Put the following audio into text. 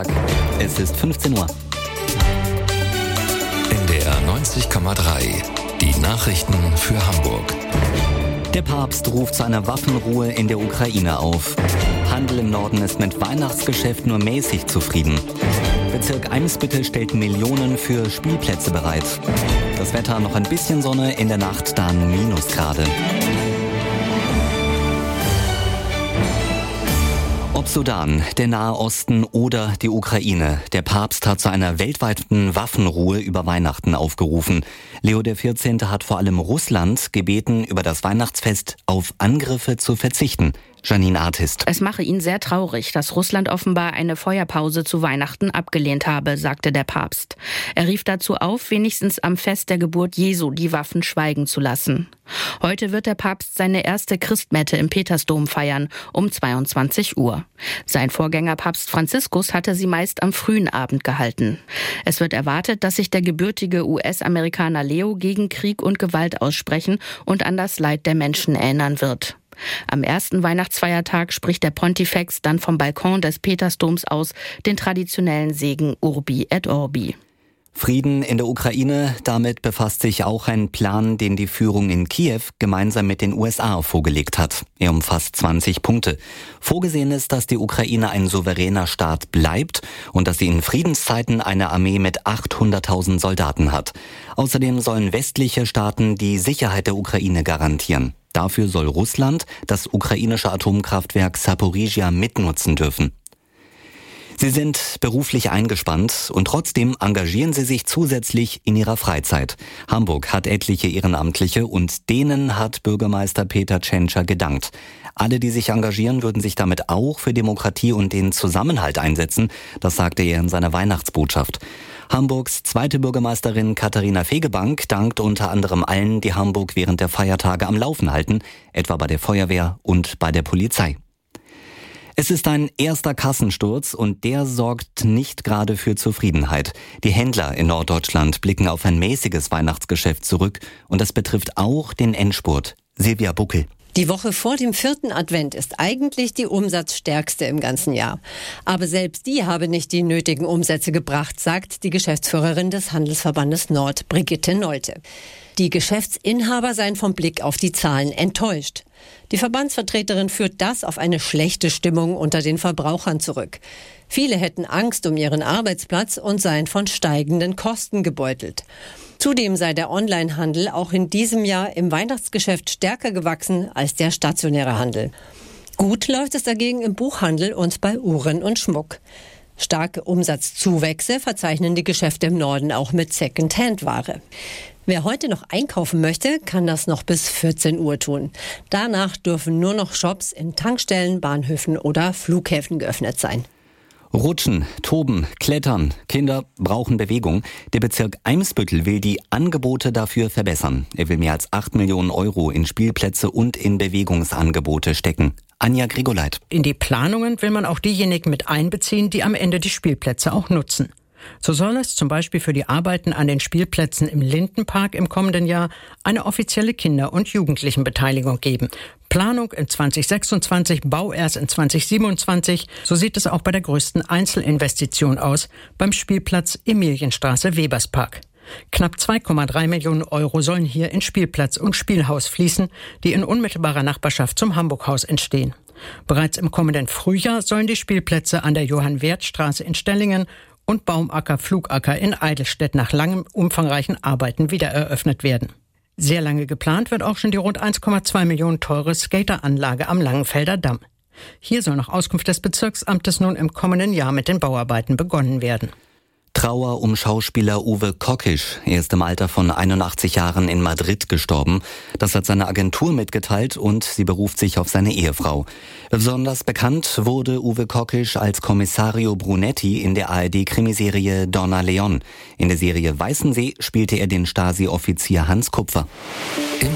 Es ist 15 Uhr. NDR 90,3. Die Nachrichten für Hamburg. Der Papst ruft zu einer Waffenruhe in der Ukraine auf. Handel im Norden ist mit Weihnachtsgeschäft nur mäßig zufrieden. Bezirk Eimsbüttel stellt Millionen für Spielplätze bereit. Das Wetter noch ein bisschen Sonne, in der Nacht dann Minusgrade. Ob Sudan, der Nahe Osten oder die Ukraine, der Papst hat zu einer weltweiten Waffenruhe über Weihnachten aufgerufen. Leo XIV. Hat vor allem Russland gebeten, über das Weihnachtsfest auf Angriffe zu verzichten. Janine Artist. Es mache ihn sehr traurig, dass Russland offenbar eine Feuerpause zu Weihnachten abgelehnt habe, sagte der Papst. Er rief dazu auf, wenigstens am Fest der Geburt Jesu die Waffen schweigen zu lassen. Heute wird der Papst seine erste Christmette im Petersdom feiern, um 22 Uhr. Sein Vorgänger Papst Franziskus hatte sie meist am frühen Abend gehalten. Es wird erwartet, dass sich der gebürtige US-Amerikaner Leo gegen Krieg und Gewalt aussprechen und an das Leid der Menschen erinnern wird. Am ersten Weihnachtsfeiertag spricht der Pontifex dann vom Balkon des Petersdoms aus den traditionellen Segen Urbi et Orbi. Frieden in der Ukraine, damit befasst sich auch ein Plan, den die Führung in Kiew gemeinsam mit den USA vorgelegt hat. Er umfasst 20 Punkte. Vorgesehen ist, dass die Ukraine ein souveräner Staat bleibt und dass sie in Friedenszeiten eine Armee mit 800.000 Soldaten hat. Außerdem sollen westliche Staaten die Sicherheit der Ukraine garantieren. Dafür soll Russland das ukrainische Atomkraftwerk Saporizhia mitnutzen dürfen. Sie sind beruflich eingespannt und trotzdem engagieren sie sich zusätzlich in ihrer Freizeit. Hamburg hat etliche Ehrenamtliche und denen hat Bürgermeister Peter Tschentscher gedankt. Alle, die sich engagieren, würden sich damit auch für Demokratie und den Zusammenhalt einsetzen, das sagte er in seiner Weihnachtsbotschaft. Hamburgs zweite Bürgermeisterin Katharina Fegebank dankt unter anderem allen, die Hamburg während der Feiertage am Laufen halten, etwa bei der Feuerwehr und bei der Polizei. Es ist ein erster Kassensturz und der sorgt nicht gerade für Zufriedenheit. Die Händler in Norddeutschland blicken auf ein mäßiges Weihnachtsgeschäft zurück und das betrifft auch den Endspurt. Silvia Buckel. Die Woche vor dem 4. Advent ist eigentlich die umsatzstärkste im ganzen Jahr. Aber selbst die habe nicht die nötigen Umsätze gebracht, sagt die Geschäftsführerin des Handelsverbandes Nord, Brigitte Nolte. Die Geschäftsinhaber seien vom Blick auf die Zahlen enttäuscht. Die Verbandsvertreterin führt das auf eine schlechte Stimmung unter den Verbrauchern zurück. Viele hätten Angst um ihren Arbeitsplatz und seien von steigenden Kosten gebeutelt. Zudem sei der Onlinehandel auch in diesem Jahr im Weihnachtsgeschäft stärker gewachsen als der stationäre Handel. Gut läuft es dagegen im Buchhandel und bei Uhren und Schmuck. Starke Umsatzzuwächse verzeichnen die Geschäfte im Norden auch mit Second-Hand-Ware. Wer heute noch einkaufen möchte, kann das noch bis 14 Uhr tun. Danach dürfen nur noch Shops in Tankstellen, Bahnhöfen oder Flughäfen geöffnet sein. Rutschen, Toben, Klettern, Kinder brauchen Bewegung. Der Bezirk Eimsbüttel will die Angebote dafür verbessern. Er will mehr als 8 Millionen Euro in Spielplätze und in Bewegungsangebote stecken. Anja Grigoleit. In die Planungen will man auch diejenigen mit einbeziehen, die am Ende die Spielplätze auch nutzen. So soll es zum Beispiel für die Arbeiten an den Spielplätzen im Lindenpark im kommenden Jahr eine offizielle Kinder- und Jugendlichenbeteiligung geben. Planung in 2026, Bau erst in 2027. So sieht es auch bei der größten Einzelinvestition aus, beim Spielplatz Emilienstraße-Weberspark. Knapp 2,3 Millionen Euro sollen hier in Spielplatz und Spielhaus fließen, die in unmittelbarer Nachbarschaft zum Hamburghaus entstehen. Bereits im kommenden Frühjahr sollen die Spielplätze an der Johann-Werth-Straße in Stellingen und Baumacker-Flugacker in Eidelstedt nach langem umfangreichen Arbeiten wieder eröffnet werden. Sehr lange geplant wird auch schon die rund 1,2 Millionen teure Skateranlage am Langenfelder Damm. Hier soll nach Auskunft des Bezirksamtes nun im kommenden Jahr mit den Bauarbeiten begonnen werden. Trauer um Schauspieler Uwe Kockisch. Er ist im Alter von 81 Jahren in Madrid gestorben. Das hat seine Agentur mitgeteilt und sie beruft sich auf seine Ehefrau. Besonders bekannt wurde Uwe Kockisch als Kommissario Brunetti in der ARD-Krimiserie Donna Leon. In der Serie Weißensee spielte er den Stasi-Offizier Hans Kupfer.